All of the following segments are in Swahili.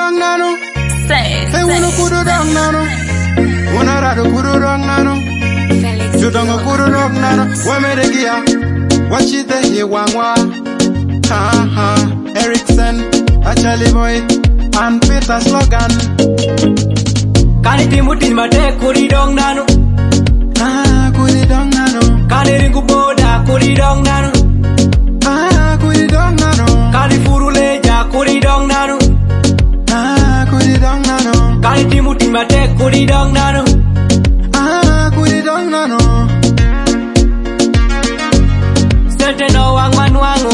dong nano. Say Wanna kudu dong nano. Wanna rado kudu dong nano. You don't go kudu dong nano. Wame de gia. Watch it here wangwa. Ha ha. Erickson, a Charlie Boy, and Peter Slogan. Kani timu mate kuri dong nano. Ah, kuri dong nano. Kani ringu boda kuri dong nano. Ah, kuri dong nano. Kani furuleja kuri dong nano. Ah, kuri dong nano. Kani timu mate kuri dong nano. Ah, kuri dong nano. Sente no wang manuangu.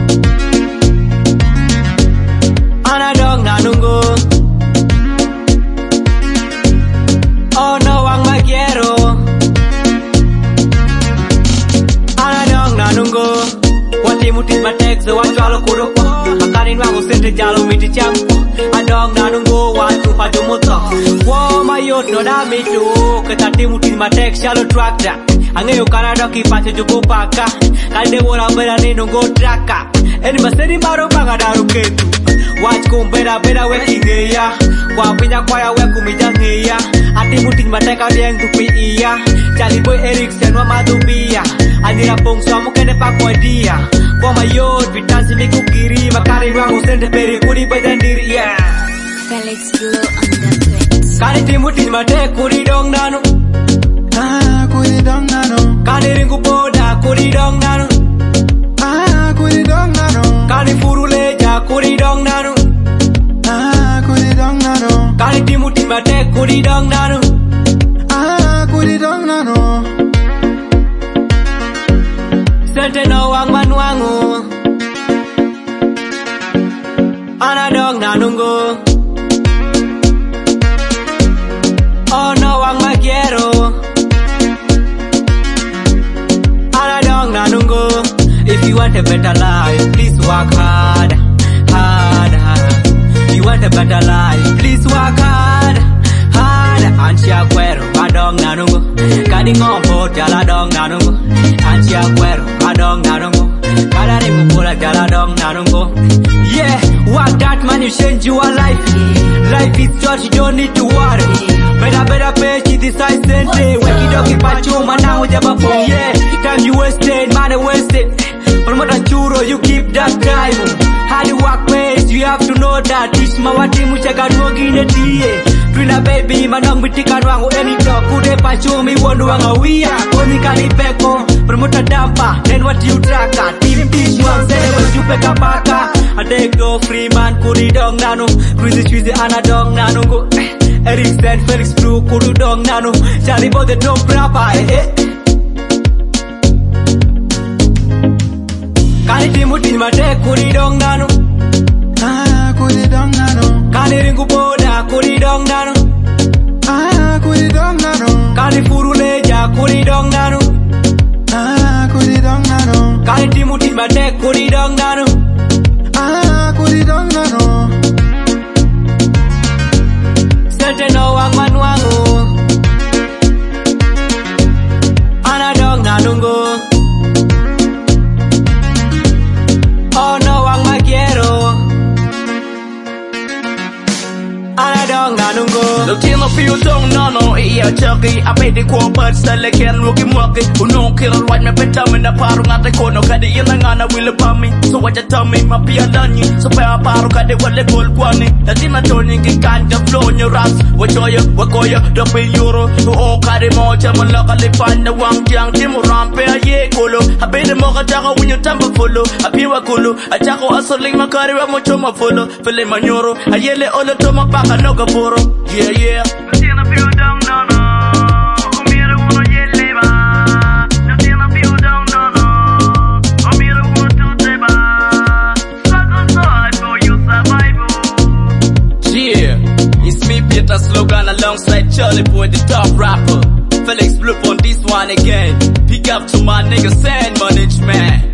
Ana dong nanungo. Oh no wang magiero. Ana dong nanungo. Wati muti matek so wachalo kurupo. Akarin wangu sente jalo miti champo. Adong nanungo watu padumoto. Wo mayot no da mitu. Ketati muti matek shalo tractor. Angeyo kanado kipacho jubo paka. Kande wora bera ninungo traka. Eni maseni maro baga daru ketu. Watch kumbera bera wekingeya. Kwa pinya kwaya wekumija ngeya. Ati muti mateka dieng tupi iya. Charlie Boy Erickson wa madubia. Adira pongso mukene pa kwa dia. Kwa mayot vitansi mikukiri. Makari wangu sende peri kuri bedandiri yeah. Felix Blue on the beat. Kani timuti mate kuri dong nano. Ah, kuri dong nano. Kani ringu boda kuri dong nano. Ah, kuri dong nano. Kani furuleja kuri dong nano. Ah, kuri dong nano. Kani timuti mate kuri dong nano. Ah, kuri dong nano. Sente no wang manuangu. Ana dong nanungo. Oh no wang magiero. Ana dong nanungo. If you want a better life, please work hard, hard, hard. You want a better life, please work hard, hard. Anchi aguero, adong nanungo. Kadi ngombo, jala dong nanungo. Anchi aguero, adong nanungo. Kada ringu pula, jala dong nanungo. Yeah, work that man, you change your life. Life is short, you don't need to worry. Better pay, this I sent it. Weki doki pachuma, now jaba po. Yeah, time you wasted, money wasted. Promote and churro, you keep that time. How the work pays, you have to know that. Teach my wati muchaka dwogi ne tiye. Trina baby, manong bitika wangu any talk. Kude pachumi, wondu wanga wia. Koni kali peko, promote dampa. Then what you track at? Teach one, say what you peka baka. I take no free man, kuri dong nano. Cruisy cheesy, ana dong nano go. Erickson, Felix Blue, kudu dong nano. Charlie Boy the dog rapper, Kani timuti mate kuri dong nano. Ah, kuri dong nano. Kani ringu boda kuri dong nano. Ah, kuri dong nano. Kani furuleja kuri dong nano. Ah, kuri dong nano. Kani timuti mate kuri dong nano. Ah, kuri dong nano. Sente no wang manuangu. Ana dong nanungo. Oh no wang magiero. Ana dong nanungo. Look till I feel down, no, yeah, chucky. I made the core but still I can't look him walking. Who no kill right, my better in the paru, not the corner, got the Yelangana will upon me. So what you tell me, my pia done so fair paru, got the what they call one. The dinner turning in kind of flow in your ass. What joy, what go you, the pay euro, who all carry more, German locally find the one young Tim ramp, yeah, colo. I paid the mocha jago when you tumble follow. I pure colo, I jago hustling my career, I'm much on my follow. Feeling my euro, I yell it all the time, my back, I know go. Yeah, yeah. Nothing I feel down, no, no. Come here, I wanna get liver. Nothing I feel down, no, no. Come here, I want to live. Struggle so hard for you survival. Yeah, it's me, Peter Slogan, alongside Charlie Boy, the top rapper. Felix Blue on this one again. Pick up to my nigga, Sand Management.